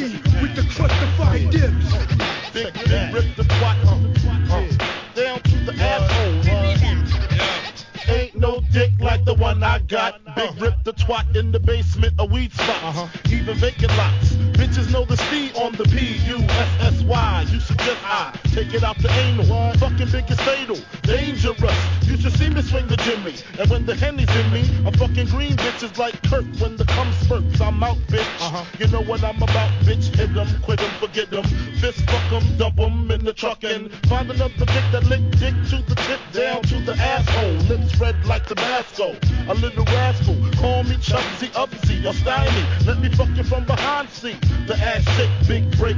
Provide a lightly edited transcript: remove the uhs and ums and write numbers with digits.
G with the crustified dips. Big rip the twat, down to the asshole. Ain't no dick like the one I got. Big rip the twat in the basement, a weed spot. Even vacant lots. Bitches know the C on the P-U-S-S-Y. You suggest I take it out the anal. Fucking big is fatal, dangerous. You should see me swing the Jimmy. And when the Henny's in me, I'm fucking green bitches like Kirk. When the cum spurts, I'm out, bitch. You know what I'm about, bitch. Hit them, quit them, forget them. Fist fuck them, dump them in the truck and find another dick that lick dick to the tip, down to the asshole. Lips red like Tabasco. A little rascal, call me Chubsy Upsy or Steiny. Let me fuck you from behind, see the ass shake, big break